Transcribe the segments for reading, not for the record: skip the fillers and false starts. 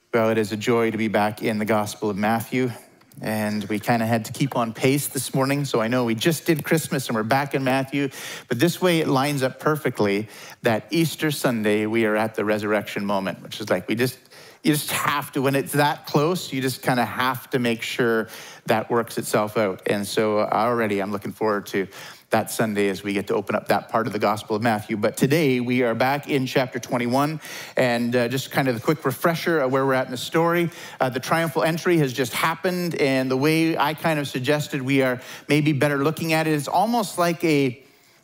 Well, it is a joy to be back in the Gospel of Matthew, and we kind of had to keep on pace this morning, so I know we just did Christmas and we're back in Matthew, but this way it lines up perfectly that Easter Sunday we are at the resurrection moment, which is like you just have to, when it's that close, you just kind of have to make sure that works itself out. And so already I'm looking forward to that Sunday as we get to open up that part of the Gospel of Matthew. But today we are back in chapter 21, and just kind of a quick refresher of where we're at in the story. The triumphal entry has just happened, and the way I kind of suggested we are maybe better looking at it is almost like a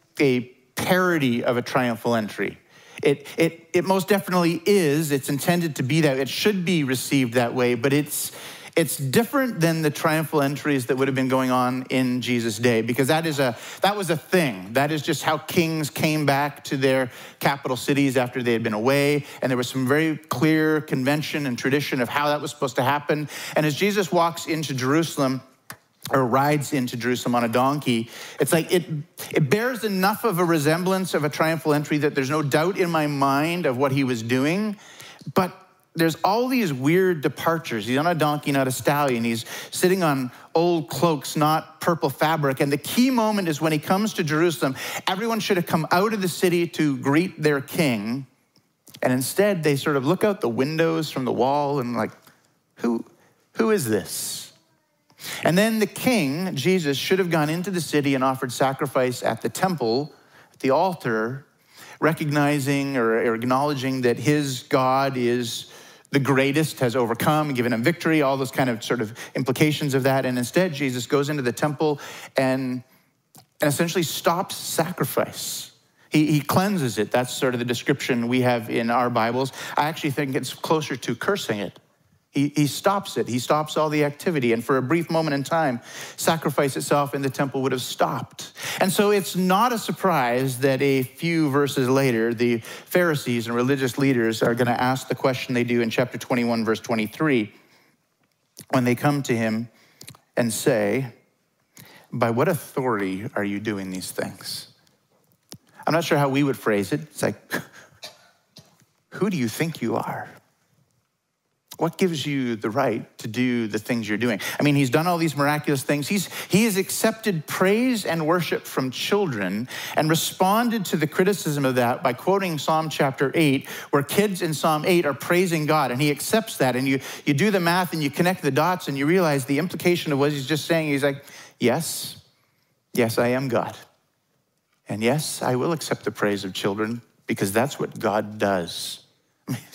parody of a triumphal entry. It most definitely is. It's intended to be that. It should be received that way, but it's different than the triumphal entries that would have been going on in Jesus' day, because that was a thing. That is just how kings came back to their capital cities after they had been away, and there was some very clear convention and tradition of how that was supposed to happen. And as Jesus walks into Jerusalem, or rides into Jerusalem on a donkey, it's like it bears enough of a resemblance of a triumphal entry that there's no doubt in my mind of what he was doing, but there's all these weird departures. He's on a donkey, not a stallion. He's sitting on old cloaks, not purple fabric. And the key moment is when he comes to Jerusalem. Everyone should have come out of the city to greet their king. And instead, they sort of look out the windows from the wall and like, who is this? And then the king, Jesus, should have gone into the city and offered sacrifice at the temple, at the altar, recognizing or acknowledging that his God is the greatest, has overcome, given him victory, all those kind of sort of implications of that. And instead, Jesus goes into the temple and essentially stops sacrifice. He cleanses it. That's sort of the description we have in our Bibles. I actually think it's closer to cursing it. He stops it. He stops all the activity. And for a brief moment in time, sacrifice itself in the temple would have stopped. And so it's not a surprise that a few verses later, the Pharisees and religious leaders are going to ask the question they do in chapter 21, verse 23, when they come to him and say, "By what authority are you doing these things?" I'm not sure how we would phrase it. It's like, who do you think you are? What gives you the right to do the things you're doing? I mean, he's done all these miraculous things. He has accepted praise and worship from children and responded to the criticism of that by quoting Psalm chapter 8, where kids in Psalm 8 are praising God, and he accepts that. And you do the math and you connect the dots and you realize the implication of what he's just saying. He's like, yes, I am God. And yes, I will accept the praise of children because that's what God does. I mean,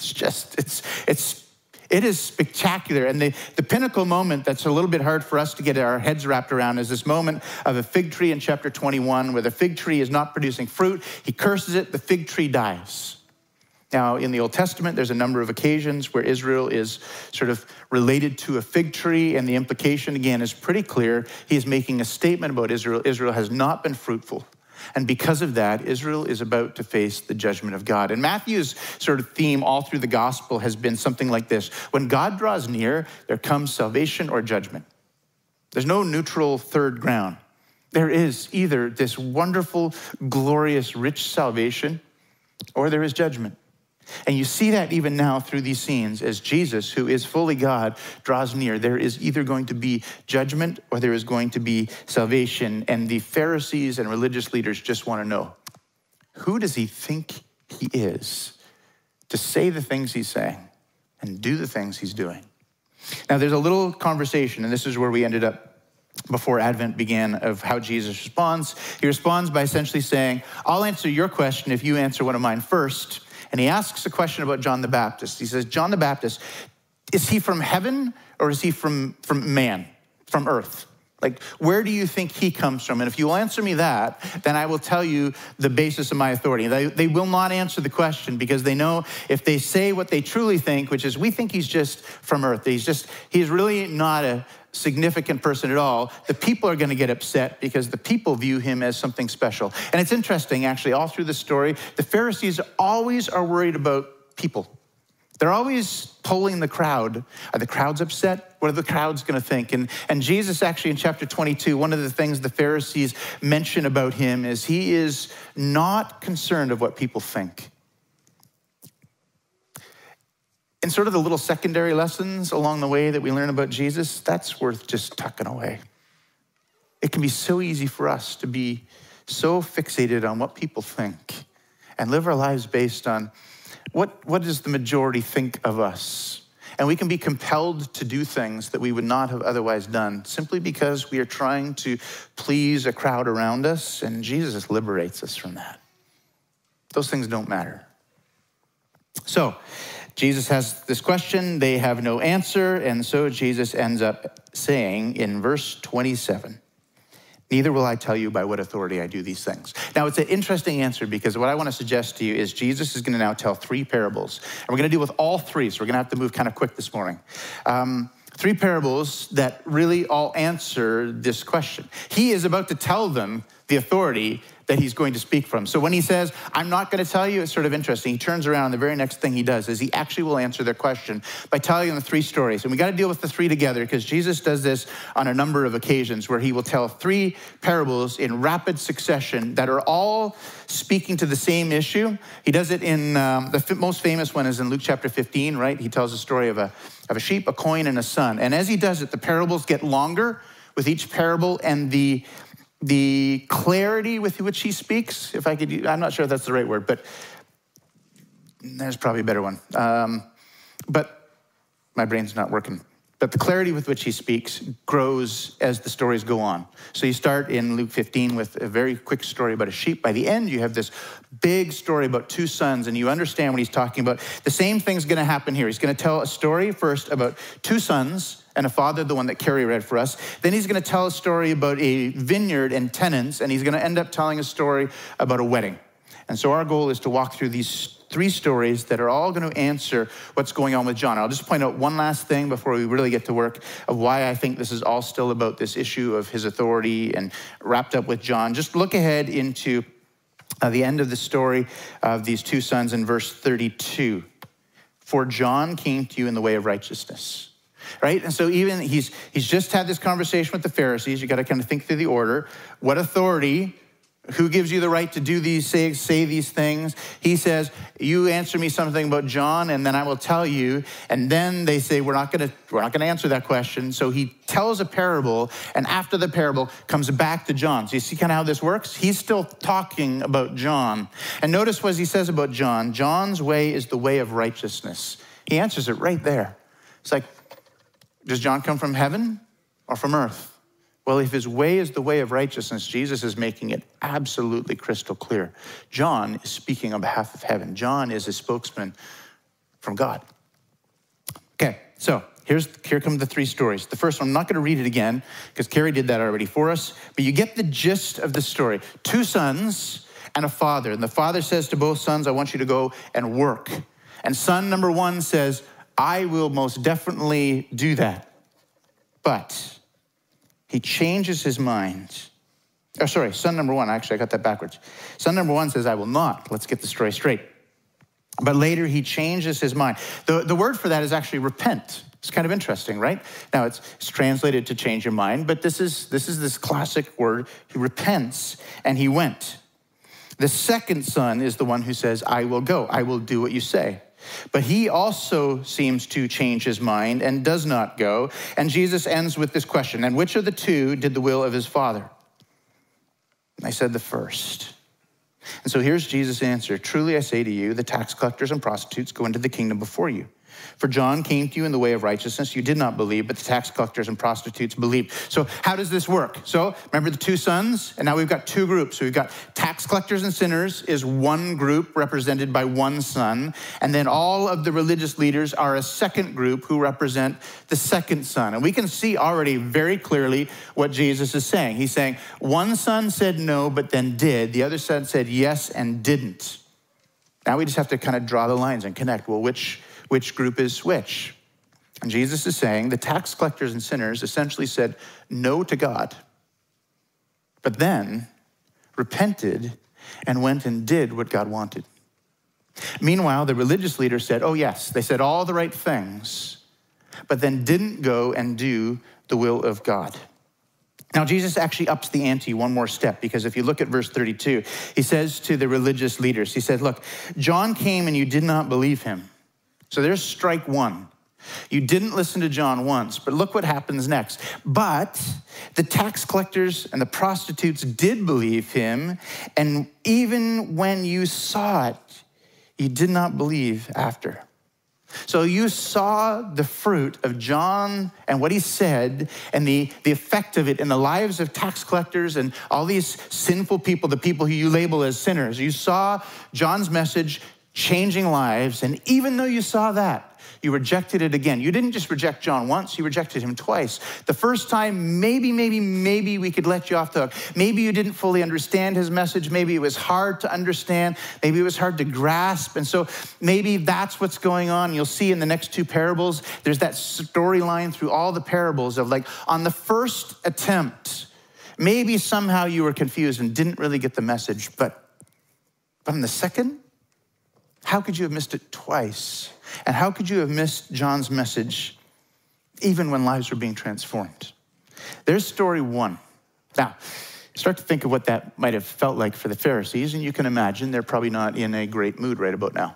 it is spectacular. And the pinnacle moment that's a little bit hard for us to get our heads wrapped around is this moment of a fig tree in chapter 21 where the fig tree is not producing fruit. He curses it, the fig tree dies. Now, in the Old Testament, there's a number of occasions where Israel is sort of related to a fig tree, and the implication, again, is pretty clear. He is making a statement about Israel. Israel has not been fruitful. And because of that, Israel is about to face the judgment of God. And Matthew's sort of theme all through the gospel has been something like this. When God draws near, there comes salvation or judgment. There's no neutral third ground. There is either this wonderful, glorious, rich salvation, or there is judgment. And you see that even now through these scenes as Jesus, who is fully God, draws near. There is either going to be judgment or there is going to be salvation. And the Pharisees and religious leaders just want to know, who does he think he is to say the things he's saying and do the things he's doing? Now, there's a little conversation, and this is where we ended up before Advent began, of how Jesus responds. He responds by essentially saying, I'll answer your question if you answer one of mine first. And he asks a question about John the Baptist. He says, John the Baptist, is he from heaven or is he from man, from earth? Like, where do you think he comes from? And if you'll answer me that, then I will tell you the basis of my authority. They will not answer the question because they know if they say what they truly think, which is we think he's just from earth, he's really not a significant person at all, the people are going to get upset because the people view him as something special. And it's interesting, actually, all through the story, the Pharisees always are worried about people. They're always polling the crowd. Are the crowds upset? What are the crowds going to think? And Jesus, actually, in chapter 22, one of the things the Pharisees mention about him is he is not concerned of what people think. And sort of the little secondary lessons along the way that we learn about Jesus, that's worth just tucking away. It can be so easy for us to be so fixated on what people think and live our lives based on what does the majority think of us? And we can be compelled to do things that we would not have otherwise done simply because we are trying to please a crowd around us, and Jesus liberates us from that. Those things don't matter. So Jesus has this question, they have no answer, and so Jesus ends up saying in verse 27, neither will I tell you by what authority I do these things. Now, it's an interesting answer because what I want to suggest to you is Jesus is going to now tell three parables. And we're going to deal with all three, so we're going to have to move kind of quick this morning. Three parables that really all answer this question. He is about to tell them the authority that he's going to speak from. So when he says, I'm not going to tell you, it's sort of interesting. He turns around and the very next thing he does is he actually will answer their question by telling them the three stories. And we got to deal with the three together because Jesus does this on a number of occasions where he will tell three parables in rapid succession that are all speaking to the same issue. He does it in, the most famous one is in Luke chapter 15, right? He tells the story of a sheep, a coin, and a son. And as he does it, the parables get longer with each parable, and the clarity with which he speaks, if I could, I'm not sure if that's the right word, but there's probably a better one. But my brain's not working. But the clarity with which he speaks grows as the stories go on. So you start in Luke 15 with a very quick story about a sheep. By the end, you have this big story about two sons, and you understand what he's talking about. The same thing's going to happen here. He's going to tell a story first about two sons and a father, the one that Carrie read for us. Then he's going to tell a story about a vineyard and tenants, and he's going to end up telling a story about a wedding. And so our goal is to walk through these three stories that are all going to answer what's going on with John. I'll just point out one last thing before we really get to work of why I think this is all still about this issue of his authority and wrapped up with John. Just look ahead into the end of the story of these two sons in verse 32. For John came to you in the way of righteousness. Right? And so even he's just had this conversation with the Pharisees. You got to kind of think through the order. What authority? Who gives you the right to do these, say these things? He says, you answer me something about John, and then I will tell you. And then they say, we're not going to answer that question. So he tells a parable, and after the parable comes back to John. So you see kind of how this works? He's still talking about John. And notice what he says about John. John's way is the way of righteousness. He answers it right there. It's like, does John come from heaven or from earth? Well, if his way is the way of righteousness, Jesus is making it absolutely crystal clear. John is speaking on behalf of heaven. John is a spokesman from God. Okay, so here come the three stories. The first one, I'm not going to read it again because Carrie did that already for us, but you get the gist of the story. Two sons and a father. And the father says to both sons, I want you to go and work. And son number one says, I will most definitely do that. But he changes his mind. Oh, sorry, son number one. Actually, I got that backwards. Son number one says, I will not. Let's get the story straight. But later he changes his mind. The word for that is actually repent. It's kind of interesting, right? Now it's translated to change your mind, but this is this classic word. He repents and he went. The second son is the one who says, I will go. I will do what you say. But he also seems to change his mind and does not go. And Jesus ends with this question, and which of the two did the will of his father? I said the first. And so here's Jesus' answer. Truly I say to you, the tax collectors and prostitutes go into the kingdom before you. For John came to you in the way of righteousness. You did not believe, but the tax collectors and prostitutes believed. So how does this work? So remember the two sons, and now we've got two groups. So we've got tax collectors and sinners is one group represented by one son. And then all of the religious leaders are a second group who represent the second son. And we can see already very clearly what Jesus is saying. He's saying one son said no, but then did. The other son said yes and didn't. Now we just have to kind of draw the lines and connect. Well, which group is which? And Jesus is saying the tax collectors and sinners essentially said no to God, but then repented and went and did what God wanted. Meanwhile, the religious leaders said, oh yes, they said all the right things, but then didn't go and do the will of God. Now, Jesus actually ups the ante one more step, because if you look at verse 32, he says to the religious leaders, he said, look, John came and you did not believe him. So there's strike one. You didn't listen to John once, but look what happens next. But the tax collectors and the prostitutes did believe him, and even when you saw it, you did not believe after. So you saw the fruit of John and what he said and the effect of it in the lives of tax collectors and all these sinful people, the people who you label as sinners. You saw John's message changing lives, and even though you saw that, you rejected it again. You didn't just reject John once, you rejected him twice. The first time, maybe we could let you off the hook. Maybe you didn't fully understand his message. Maybe it was hard to understand. Maybe it was hard to grasp. And so maybe that's what's going on. You'll see in the next two parables, there's that storyline through all the parables of like, on the first attempt, maybe somehow you were confused and didn't really get the message. But on the second, how could you have missed it twice? And how could you have missed John's message even when lives were being transformed? There's story one. Now, start to think of what that might have felt like for the Pharisees, and you can imagine they're probably not in a great mood right about now.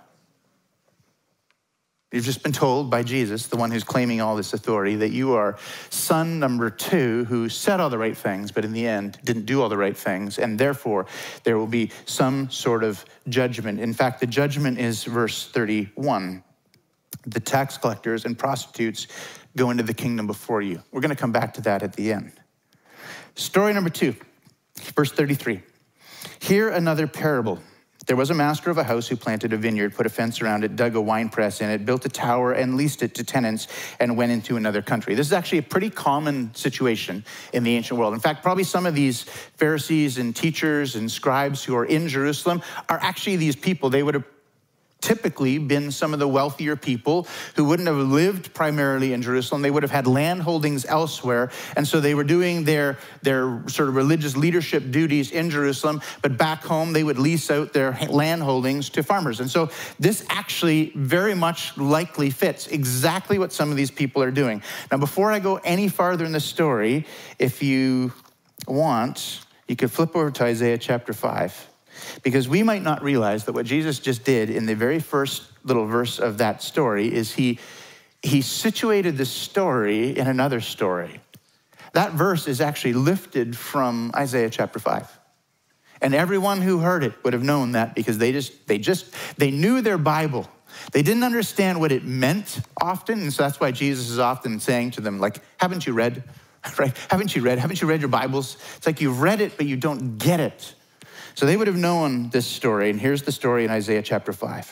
You've just been told by Jesus, the one who's claiming all this authority, that you are son number two who said all the right things, but in the end didn't do all the right things, and therefore there will be some sort of judgment. In fact, the judgment is verse 31. The tax collectors and prostitutes go into the kingdom before you. We're going to come back to that at the end. Story number two, verse 33. Hear another parable. There was a master of a house who planted a vineyard, put a fence around it, dug a wine press in it, built a tower, and leased it to tenants, and went into another country. This is actually a pretty common situation in the ancient world. In fact, probably some of these Pharisees and teachers and scribes who are in Jerusalem are actually these people. They would have typically been some of the wealthier people who wouldn't have lived primarily in Jerusalem. They would have had land holdings elsewhere. And so they were doing their sort of religious leadership duties in Jerusalem, but back home they would lease out their land holdings to farmers. And so this actually very much likely fits exactly what some of these people are doing. Now, before I go any farther in the story, if you want, you could flip over to Isaiah chapter 5. Because we might not realize that what Jesus just did in the very first little verse of that story is he situated the story in another story. That verse is actually lifted from Isaiah chapter 5. And everyone who heard it would have known that because they knew their Bible. They didn't understand what it meant often, and so that's why Jesus is often saying to them, like, haven't you read? Right? Haven't you read your Bibles? It's like you've read it, but you don't get it. So they would have known this story, and here's the story in Isaiah chapter 5.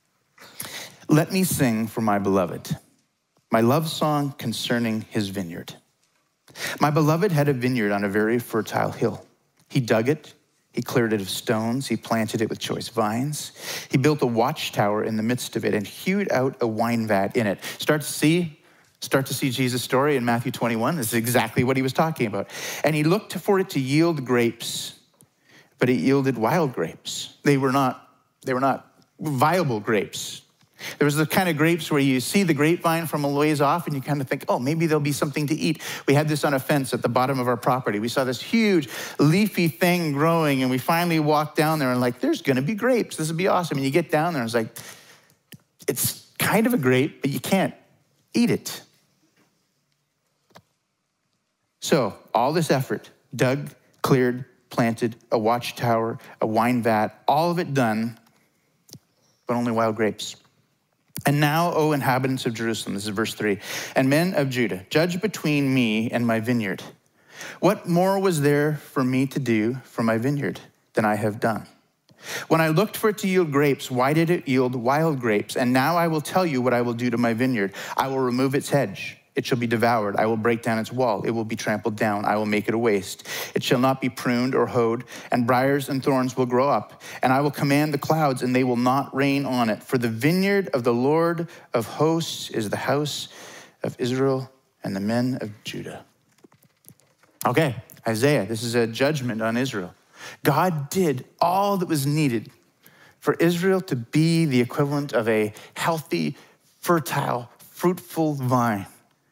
Let me sing for my beloved, my love song concerning his vineyard. My beloved had a vineyard on a very fertile hill. He dug it, he cleared it of stones, he planted it with choice vines. He built a watchtower in the midst of it and hewed out a wine vat in it. Start to see Jesus' story in Matthew 21. This is exactly what he was talking about. And he looked for it to yield grapes, but it yielded wild grapes. They were not viable grapes. There was the kind of grapes where you see the grapevine from a ways off and you kind of think, oh, maybe there'll be something to eat. We had this on a fence at the bottom of our property. We saw this huge leafy thing growing and we finally walked down there and like, there's gonna be grapes. This would be awesome. And you get down there and it's like, it's kind of a grape, but you can't eat it. So all this effort, dug, cleared, planted, a watchtower, a wine vat, all of it done, but only wild grapes. And now, O inhabitants of Jerusalem, this is verse 3, and men of Judah, judge between me and my vineyard. What more was there for me to do for my vineyard than I have done? When I looked for it to yield grapes, why did it yield wild grapes? And now I will tell you what I will do to my vineyard. I will remove its hedge. It shall be devoured. I will break down its wall. It will be trampled down. I will make it a waste. It shall not be pruned or hoed, and briars and thorns will grow up. And I will command the clouds, and they will not rain on it. For the vineyard of the Lord of hosts is the house of Israel and the men of Judah. Okay, Isaiah, this is a judgment on Israel. God did all that was needed for Israel to be the equivalent of a healthy, fertile, fruitful vine.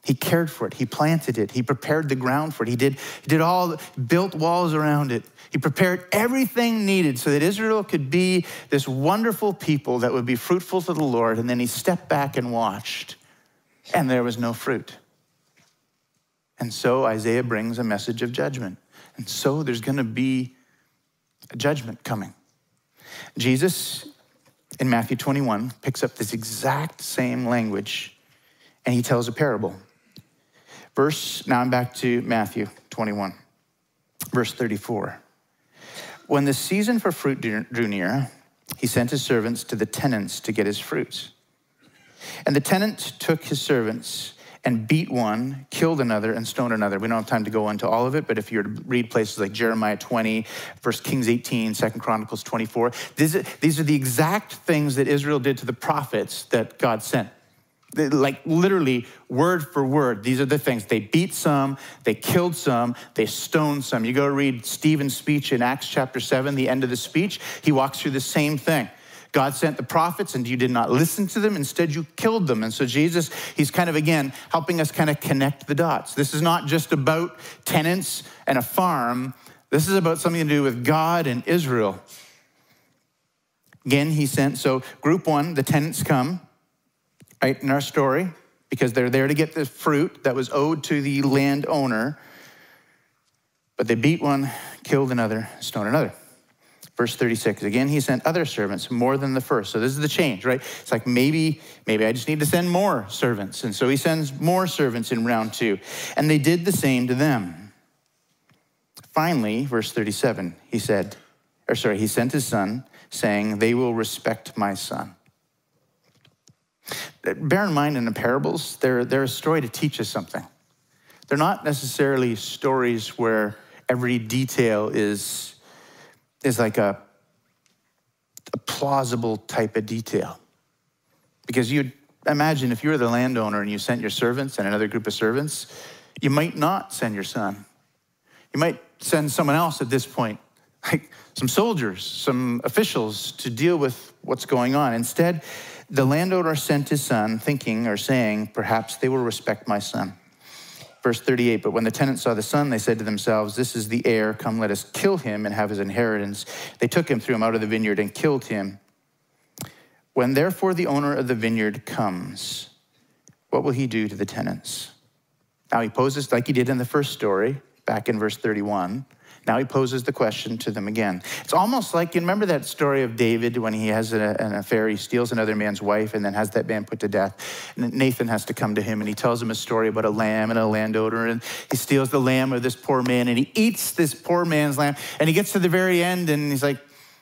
He cared for it. He planted it. He prepared the ground for it. He built walls around it. He prepared everything needed so that Israel could be this wonderful people that would be fruitful to the Lord. And then he stepped back and watched, and there was no fruit. And so Isaiah brings a message of judgment. And so there's going to be a judgment coming. Jesus, in Matthew 21, picks up this exact same language, and he tells a parable. Now I'm back to Matthew 21, verse 34. When the season for fruit drew near, he sent his servants to the tenants to get his fruits. And the tenant took his servants and beat one, killed another, and stoned another. We don't have time to go into all of it, but if you were to read places like Jeremiah 20, 1 Kings 18, 2 Chronicles 24, these are the exact things that Israel did to the prophets that God sent. Like literally word for word, these are the things. They beat some, they killed some, they stoned some. You go read Stephen's speech in Acts chapter 7, the end of the speech, he walks through the same thing. God sent the prophets and you did not listen to them. Instead, you killed them. And so Jesus, he's kind of, again, helping us kind of connect the dots. This is not just about tenants and a farm. This is about something to do with God and Israel. Again, he sent, so group one, the tenants come. Right, in our story, because they're there to get the fruit that was owed to the landowner. But they beat one, killed another, stoned another. Verse 36, again, he sent other servants, more than the first. So this is the change, right? It's like maybe I just need to send more servants. And so he sends more servants in round two. And they did the same to them. Finally, verse 37, he sent his son, saying, they will respect my son. Bear in mind, in the parables, they're a story to teach us something. They're not necessarily stories where every detail is like a plausible type of detail. Because you'd imagine if you were the landowner and you sent your servants and another group of servants, you might not send your son. You might send someone else at this point, like some soldiers, some officials to deal with what's going on. Instead, the landowner sent his son thinking or saying, perhaps they will respect my son. Verse 38, but when the tenants saw the son, they said to themselves, this is the heir, come let us kill him and have his inheritance. They took him, threw him out of the vineyard and killed him. When therefore the owner of the vineyard comes, what will he do to the tenants? Now he poses, like he did in the first story, back in verse 31, now he poses the question to them again. It's almost like, you remember that story of David when he has an affair, he steals another man's wife and then has that man put to death. And Nathan has to come to him and he tells him a story about a lamb and a landowner, and he steals the lamb of this poor man and he eats this poor man's lamb, and he gets to the very end and he's like,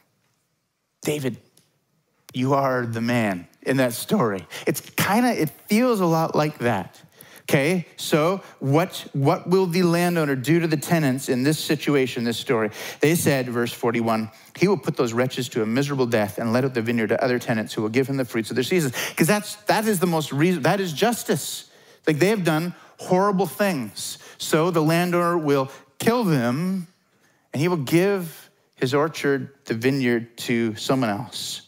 David, you are the man in that story. It feels a lot like that. Okay, so what will the landowner do to the tenants in this situation, this story? They said, verse 41, he will put those wretches to a miserable death and let out the vineyard to other tenants who will give him the fruits of their seasons. Because that is the most reason, that is justice. Like they have done horrible things. So the landowner will kill them and he will give his orchard, the vineyard, to someone else.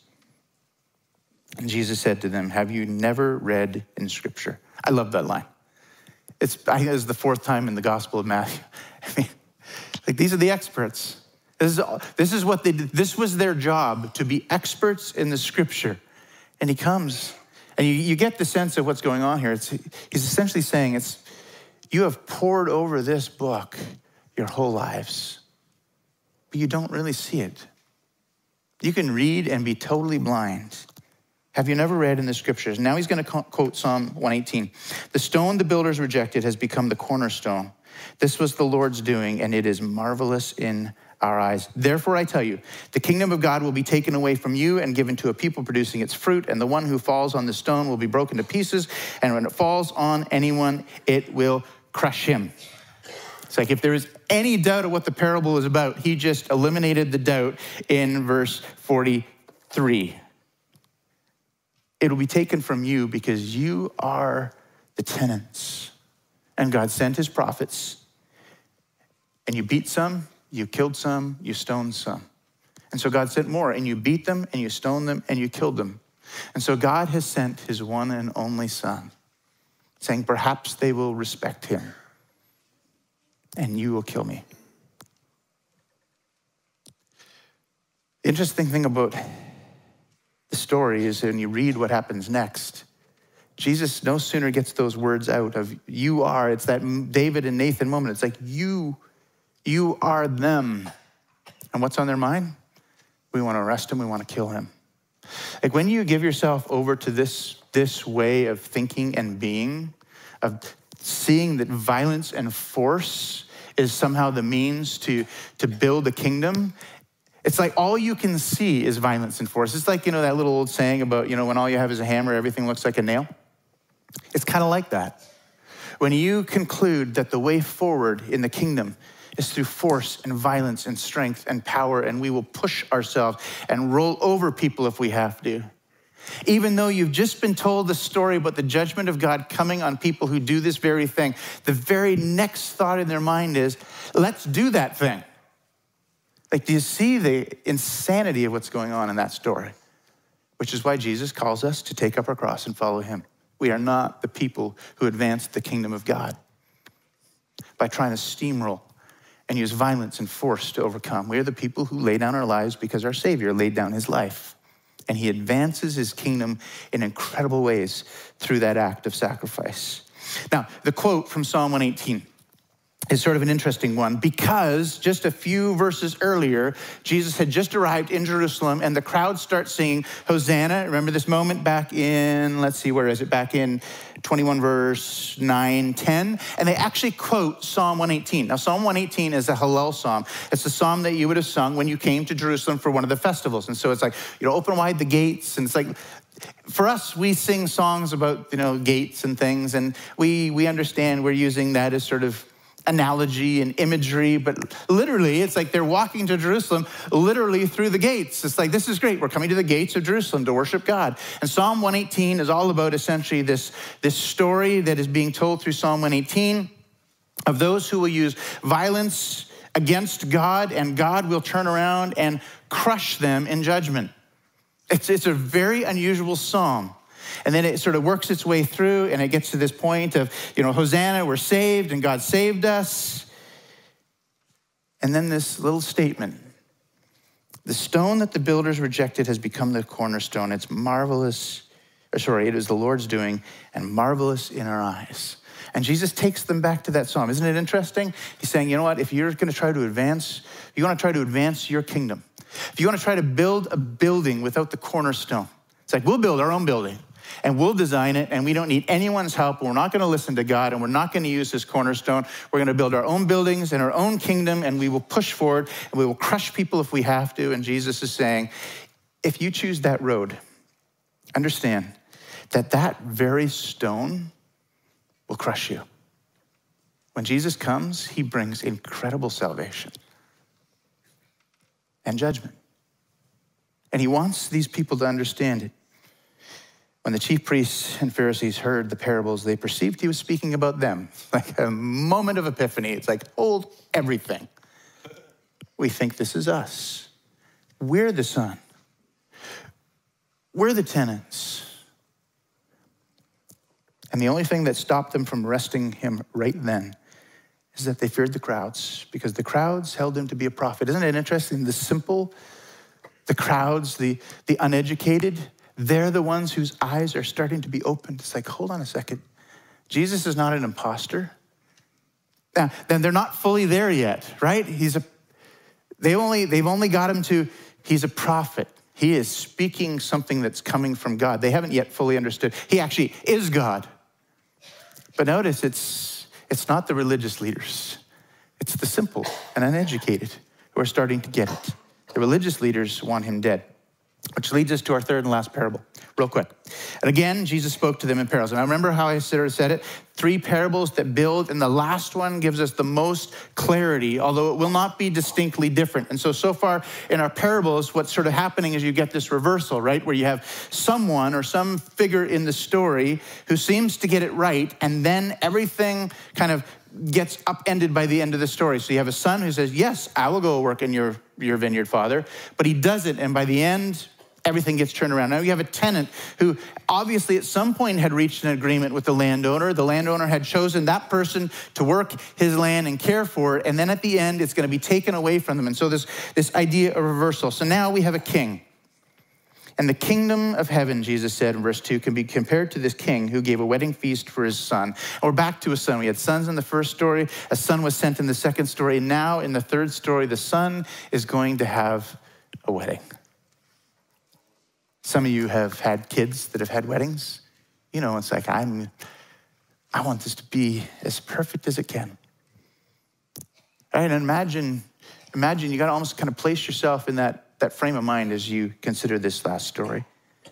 And Jesus said to them, have you never read in Scripture? I love that line. I think it's the fourth time in the Gospel of Matthew. I mean, like these are the experts. This is what they did. This was their job, to be experts in the Scripture. And he comes, and you get the sense of what's going on here. He's essentially saying, you have poured over this book your whole lives, but you don't really see it. You can read and be totally blind. Have you never read in the Scriptures? Now he's going to quote Psalm 118. The stone the builders rejected has become the cornerstone. This was the Lord's doing, and it is marvelous in our eyes. Therefore, I tell you, the kingdom of God will be taken away from you and given to a people producing its fruit, and the one who falls on the stone will be broken to pieces, and when it falls on anyone, it will crush him. It's like if there is any doubt of what the parable is about, he just eliminated the doubt in verse 43. It'll be taken from you because you are the tenants. And God sent his prophets, and you beat some, you killed some, you stoned some. And so God sent more, and you beat them, and you stoned them, and you killed them. And so God has sent his one and only son. saying, perhaps they will respect him and you will kill me. The interesting thing about the story is when you read what happens next, Jesus no sooner gets those words out of you are, it's that David and Nathan moment. It's like you are them. And what's on their mind? We want to arrest him, we want to kill him. Like when you give yourself over to this way of thinking and being, of seeing that violence and force is somehow the means to build a kingdom, it's like all you can see is violence and force. It's like, that little old saying about, when all you have is a hammer, everything looks like a nail. It's kind of like that. When you conclude that the way forward in the kingdom is through force and violence and strength and power, and we will push ourselves and roll over people if we have to. Even though you've just been told the story about the judgment of God coming on people who do this very thing, the very next thought in their mind is, let's do that thing. Like, do you see the insanity of what's going on in that story? Which is why Jesus calls us to take up our cross and follow him. We are not the people who advance the kingdom of God by trying to steamroll and use violence and force to overcome. We are the people who lay down our lives because our Savior laid down his life. And he advances his kingdom in incredible ways through that act of sacrifice. Now, the quote from Psalm 118 is sort of an interesting one because just a few verses earlier, Jesus had just arrived in Jerusalem and the crowd starts singing Hosanna. Remember this moment back in, let's see, where is it? Back in 21 verse 9, 10. And they actually quote Psalm 118. Now, Psalm 118 is a Hallel psalm. It's the psalm that you would have sung when you came to Jerusalem for one of the festivals. And so it's like, open wide the gates. And it's like, for us, we sing songs about, gates and things. And we understand we're using that as sort of analogy and imagery, but literally it's like they're walking to Jerusalem literally through the gates. It's like, this is great. We're coming to the gates of Jerusalem to worship God. And Psalm 118 is all about essentially this story that is being told through Psalm 118 of those who will use violence against God, and God will turn around and crush them in judgment. It's a very unusual psalm. And then it sort of works its way through and it gets to this point of, Hosanna, we're saved and God saved us. And then this little statement, the stone that the builders rejected has become the cornerstone. It's marvelous, it is the Lord's doing and marvelous in our eyes. And Jesus takes them back to that psalm. Isn't it interesting? He's saying, you know what, if you're going to try to advance, you want to try to advance your kingdom. If you want to try to build a building without the cornerstone, it's like, we'll build our own building. And we'll design it, and we don't need anyone's help. We're not going to listen to God, and we're not going to use his cornerstone. We're going to build our own buildings and our own kingdom, and we will push forward, and we will crush people if we have to. And Jesus is saying, if you choose that road, understand that very stone will crush you. When Jesus comes, he brings incredible salvation and judgment. And he wants these people to understand it. When the chief priests and Pharisees heard the parables, they perceived he was speaking about them. Like a moment of epiphany. It's like, hold everything. We think this is us. We're the son. We're the tenants. And the only thing that stopped them from arresting him right then is that they feared the crowds, because the crowds held him to be a prophet. Isn't it interesting? The crowds, the uneducated, they're the ones whose eyes are starting to be opened. It's like, hold on a second. Jesus is not an imposter. Then they're not fully there yet, right? They've only got him to, he's a prophet. He is speaking something that's coming from God. They haven't yet fully understood. He actually is God. But notice, it's not the religious leaders. It's the simple and uneducated who are starting to get it. The religious leaders want him dead. Which leads us to our third and last parable, real quick. And again, Jesus spoke to them in parables. And I remember how I said it, 3 parables that build, and the last one gives us the most clarity, although it will not be distinctly different. And so far in our parables, what's sort of happening is you get this reversal, right? Where you have someone or some figure in the story who seems to get it right, and then everything kind of gets upended by the end of the story. So you have a son who says, yes, I will go work in your vineyard, Father. But he doesn't, and by the end, everything gets turned around. Now you have a tenant who obviously at some point had reached an agreement with the landowner. The landowner had chosen that person to work his land and care for it. And then at the end, it's going to be taken away from them. And so this idea of reversal. So now we have a king. And the kingdom of heaven, Jesus said in verse 2, can be compared to this king who gave a wedding feast for his son. And we're back to a son. We had sons in the first story. A son was sent in the second story. And now in the third story, the son is going to have a wedding. Some of you have had kids that have had weddings. You know, it's like, I want this to be as perfect as it can. Right? And imagine you got to almost kind of place yourself in that frame of mind as you consider this last story.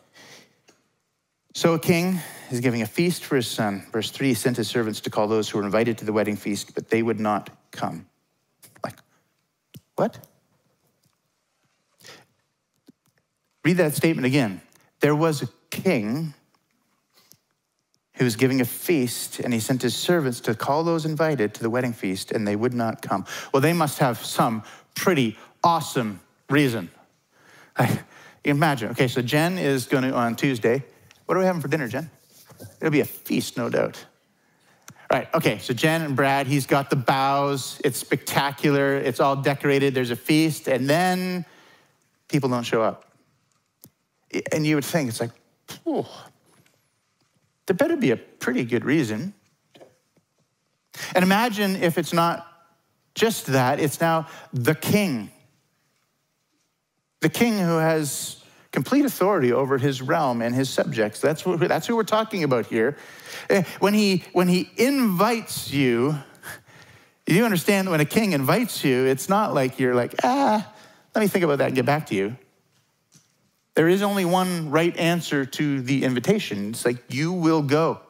So a king is giving a feast for his son. Verse 3, he sent his servants to call those who were invited to the wedding feast, but they would not come. Like, what? Read that statement again. There was a king who was giving a feast, and he sent his servants to call those invited to the wedding feast, and they would not come. Well, they must have some pretty awesome reason. Imagine. Okay, so Jen is going to, on Tuesday, what are we having for dinner, Jen? It'll be a feast, no doubt. Right, okay, so Jen and Brad, he's got the bows. It's spectacular. It's all decorated. There's a feast, and then people don't show up. And you would think, it's like, oh, there better be a pretty good reason. And imagine if it's not just that, it's now the king. The king who has complete authority over his realm and his subjects. That's who we're talking about here. When he invites you, you understand that when a king invites you, it's not like you're like, let me think about that and get back to you. There is only one right answer to the invitation. It's like, you will go.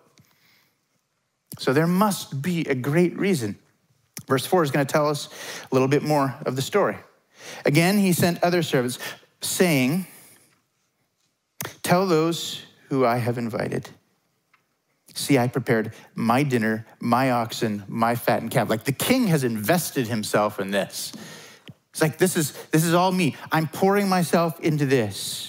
So there must be a great reason. Verse 4 is going to tell us a little bit more of the story. Again, he sent other servants, saying, tell those who I have invited, see, I prepared my dinner, my oxen, my fattened calf. Like the king has invested himself in this. It's like, this is all me. I'm pouring myself into this.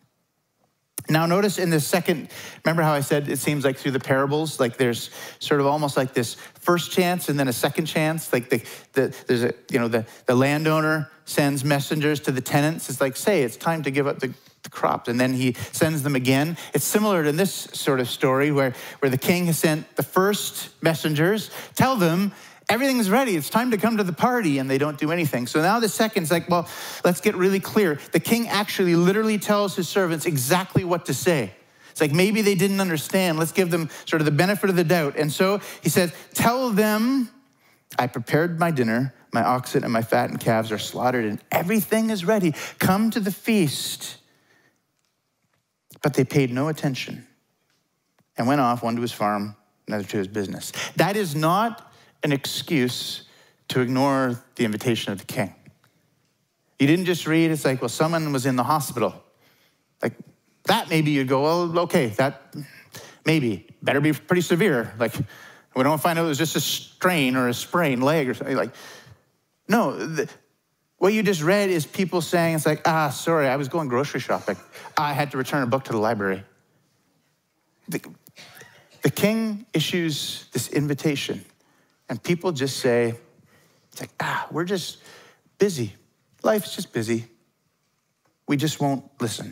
Now notice in this second, remember how I said it seems like through the parables, like there's sort of almost like this first chance and then a second chance. Like the landowner sends messengers to the tenants. It's like, say, it's time to give up the crops. And then he sends them again. It's similar to this sort of story where the king has sent the first messengers, tell them, everything's ready. It's time to come to the party, and they don't do anything. So now the second's like, well, let's get really clear. The king actually literally tells his servants exactly what to say. It's like maybe they didn't understand. Let's give them sort of the benefit of the doubt. And so he says, tell them, I prepared my dinner, my oxen and my fattened calves are slaughtered, and everything is ready. Come to the feast. But they paid no attention and went off, one to his farm, another to his business. That is not an excuse to ignore the invitation of the king. You didn't just read, it's like, well, someone was in the hospital. Like that, maybe you'd go, well, okay, that maybe better be pretty severe. Like we don't find out it was just a strain or a sprained leg or something. Like, no, what you just read is people saying, it's like, sorry, I was going grocery shopping. I had to return a book to the library. The king issues this invitation. And people just say, it's like, we're just busy. Life's just busy. We just won't listen.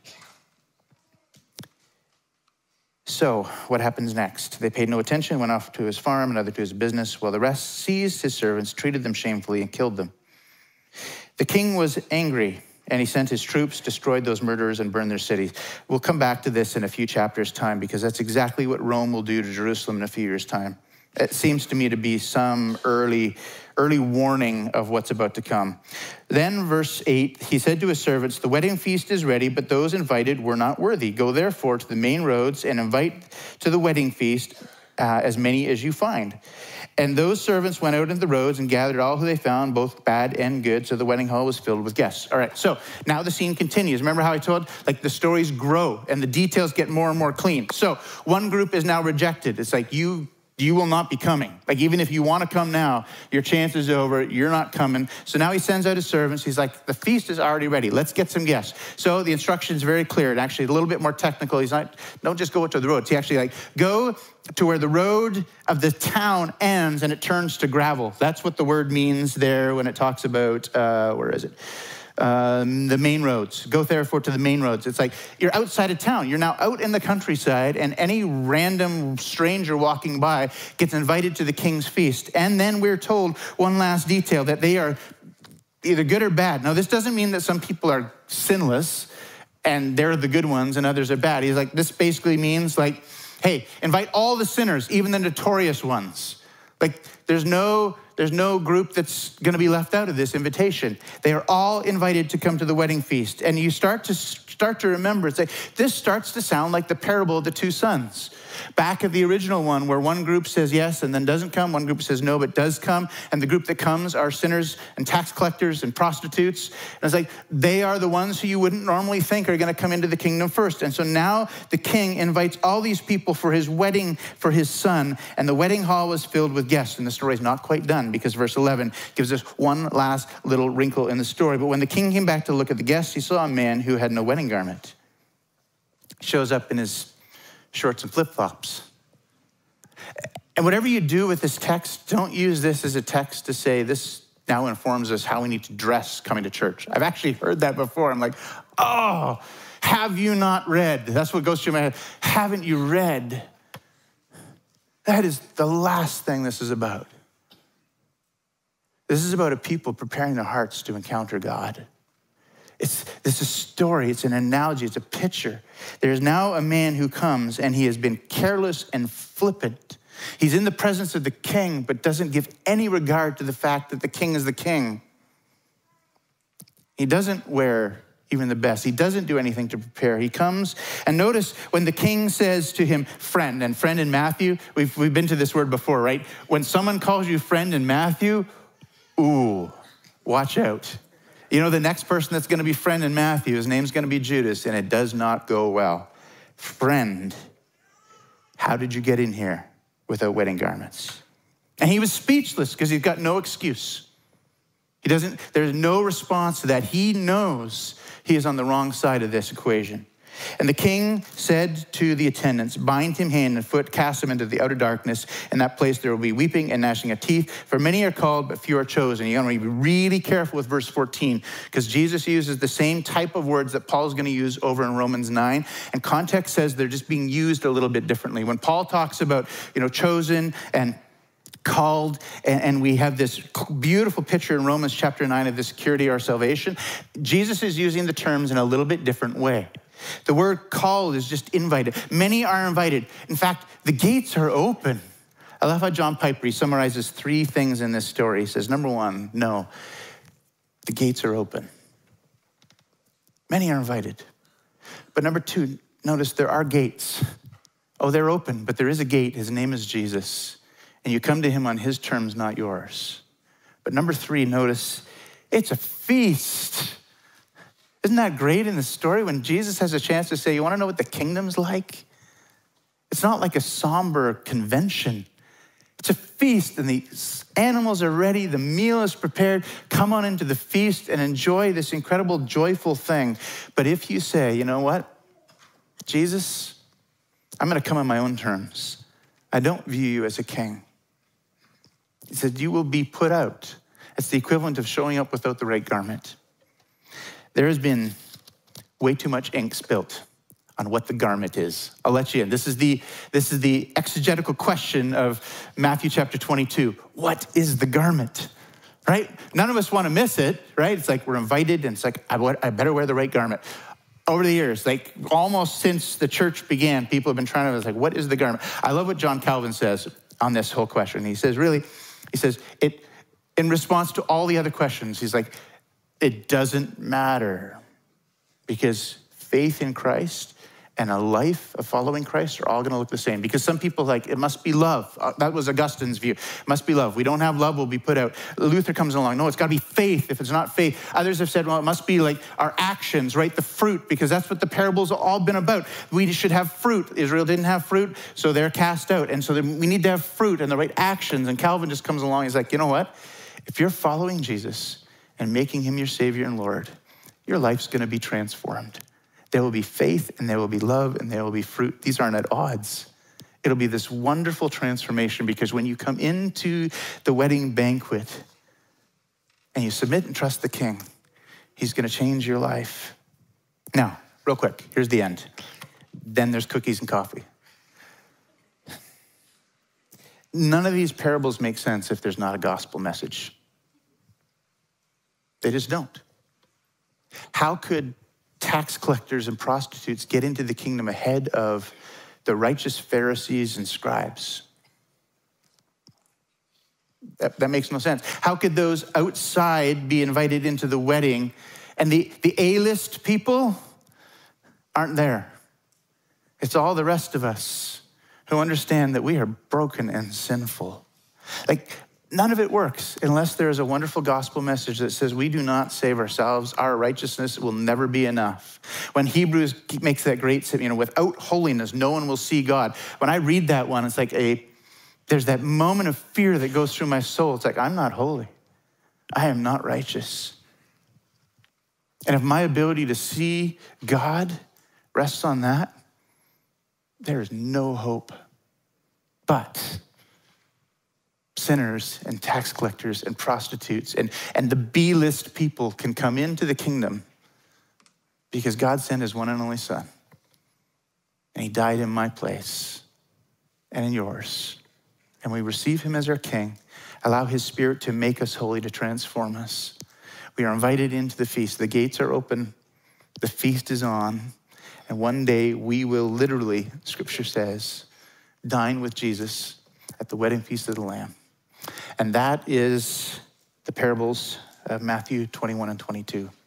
So what happens next? They paid no attention, went off to his farm, another to his business, while the rest seized his servants, treated them shamefully, and killed them. The king was angry, and he sent his troops, destroyed those murderers, and burned their cities. We'll come back to this in a few chapters' time, because that's exactly what Rome will do to Jerusalem in a few years' time. It seems to me to be some early warning of what's about to come. Then verse 8, he said to his servants, the wedding feast is ready, but those invited were not worthy. Go therefore to the main roads and invite to the wedding feast as many as you find. And those servants went out into the roads and gathered all who they found, both bad and good, so the wedding hall was filled with guests. All right, so now the scene continues. Remember how I told, like the stories grow and the details get more and more clean. So one group is now rejected. It's like, you You will not be coming. Like, even if you want to come now, your chance is over. You're not coming. So now he sends out his servants. He's like, the feast is already ready. Let's get some guests. So the instruction is very clear, and actually a little bit more technical. He's not, don't just go to the road. He actually like, go to where the road of the town ends and it turns to gravel. That's what the word means there when it talks about, where is it? The main roads. Go therefore to the main roads. It's like you're outside of town. You're now out in the countryside, and any random stranger walking by gets invited to the king's feast. And then we're told one last detail, that they are either good or bad. Now, this doesn't mean that some people are sinless and they're the good ones and others are bad. He's like, this basically means like, hey, invite all the sinners, even the notorious ones. Like, there's no group that's going to be left out of this invitation. They are all invited to come to the wedding feast. And you start to remember, it's like, this starts to sound like the parable of the two sons. Back of the original one, where one group says yes and then doesn't come, one group says no but does come, and the group that comes are sinners and tax collectors and prostitutes. And it's like, they are the ones who you wouldn't normally think are going to come into the kingdom first. And so now the king invites all these people for his wedding for his son, and the wedding hall was filled with guests. And the story is not quite done, because verse 11 gives us one last little wrinkle in the story. But when the king came back to look at the guests, he saw a man who had no wedding garment. He shows up in his shorts and flip-flops. And whatever you do with this text, don't use this as a text to say this now informs us how we need to dress coming to church. I've actually heard that before. I'm like, oh, have you not read? That's what goes through my head. Haven't you read? That is the last thing this is about. This is about a people preparing their hearts to encounter God. It's a story, it's an analogy, it's a picture. There's now a man who comes, and he has been careless and flippant. He's in the presence of the king, but doesn't give any regard to the fact that the king is the king. He doesn't wear even the best. He doesn't do anything to prepare. He comes, and notice when the king says to him, friend, and friend in Matthew, we've been to this word before, right? When someone calls you friend in Matthew, ooh, watch out. You know, the next person that's going to be friend in Matthew, his name's going to be Judas, and it does not go well. Friend, how did you get in here without wedding garments? And he was speechless because he's got no excuse. There's no response to that. He knows he is on the wrong side of this equation. And the king said to the attendants, bind him hand and foot, cast him into the outer darkness. In that place there will be weeping and gnashing of teeth. For many are called, but few are chosen. You gotta be really careful with verse 14, because Jesus uses the same type of words that Paul's gonna use over in Romans 9. And context says they're just being used a little bit differently. When Paul talks about, chosen and called, and we have this beautiful picture in Romans chapter 9 of the security of our salvation, Jesus is using the terms in a little bit different way. The word called is just invited. Many are invited. In fact, the gates are open. I love how John Piper, he summarizes 3 things in this story. He says, number 1, no, the gates are open. Many are invited. But number 2, notice there are gates. Oh, they're open, but there is a gate. His name is Jesus. And you come to him on his terms, not yours. But number 3, notice it's a feast. Isn't that great in the story when Jesus has a chance to say, you want to know what the kingdom's like? It's not like a somber convention. It's a feast, and the animals are ready. The meal is prepared. Come on into the feast and enjoy this incredible, joyful thing. But if you say, you know what, Jesus, I'm going to come on my own terms. I don't view you as a king. He said, you will be put out. It's the equivalent of showing up without the right garment. There has been way too much ink spilt on what the garment is. I'll let you in. This is the exegetical question of Matthew chapter 22. What is the garment? Right? None of us want to miss it, right? It's like we're invited, and it's like, I better wear the right garment. Over the years, like almost since the church began, people have been trying to, it's like, what is the garment? I love what John Calvin says on this whole question. He says, in response to all the other questions, he's like, it doesn't matter, because faith in Christ and a life of following Christ are all going to look the same. Because some people like, it must be love. That was Augustine's view. It must be love. We don't have love, we'll be put out. Luther comes along. No, it's got to be faith. If it's not faith. Others have said, well, it must be like our actions, right? The fruit, because that's what the parables have all been about. We should have fruit. Israel didn't have fruit, so they're cast out. And so we need to have fruit and the right actions. And Calvin just comes along. He's like, you know what? If you're following Jesus and making him your Savior and Lord, your life's going to be transformed. There will be faith, and there will be love, and there will be fruit. These aren't at odds. It'll be this wonderful transformation, because when you come into the wedding banquet and you submit and trust the King, he's going to change your life. Now, real quick, here's the end. Then there's cookies and coffee. None of these parables make sense if there's not a gospel message. They just don't. How could tax collectors and prostitutes get into the kingdom ahead of the righteous Pharisees and scribes? That makes no sense. How could those outside be invited into the wedding and the A-list people aren't there? It's all the rest of us who understand that we are broken and sinful. Like, none of it works unless there is a wonderful gospel message that says we do not save ourselves. Our righteousness will never be enough. When Hebrews makes that great statement, without holiness, no one will see God. When I read that one, it's like there's that moment of fear that goes through my soul. It's like, I'm not holy. I am not righteous. And if my ability to see God rests on that, there is no hope. But sinners and tax collectors and prostitutes and the B-list people can come into the kingdom because God sent his one and only Son. And he died in my place and in yours. And we receive him as our King, allow his Spirit to make us holy, to transform us. We are invited into the feast. The gates are open. The feast is on. And one day we will literally, Scripture says, dine with Jesus at the wedding feast of the Lamb. And that is the parables of Matthew 21 and 22.